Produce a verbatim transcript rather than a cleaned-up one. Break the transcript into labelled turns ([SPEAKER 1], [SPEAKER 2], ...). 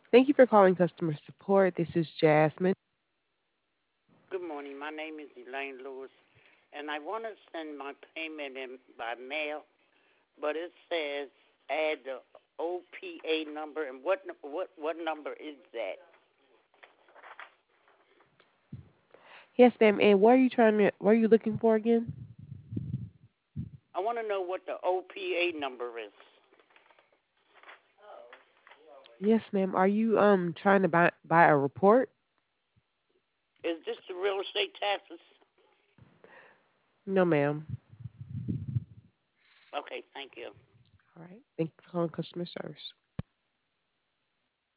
[SPEAKER 1] Thank you for calling customer support. This is Jasmine.
[SPEAKER 2] Good morning. My name is Elaine Lewis, and I want to send my payment in by mail, but it says add the O P A number, and what what what number is that?
[SPEAKER 1] Yes, ma'am. And what are you trying to? What are you looking for again?
[SPEAKER 2] I want to know what the O P A number is.
[SPEAKER 1] Yes, ma'am. Are you um trying to buy buy a report?
[SPEAKER 2] Is this the real estate taxes?
[SPEAKER 1] No, ma'am.
[SPEAKER 2] Okay, thank you.
[SPEAKER 1] All right. Thank you for calling customer service.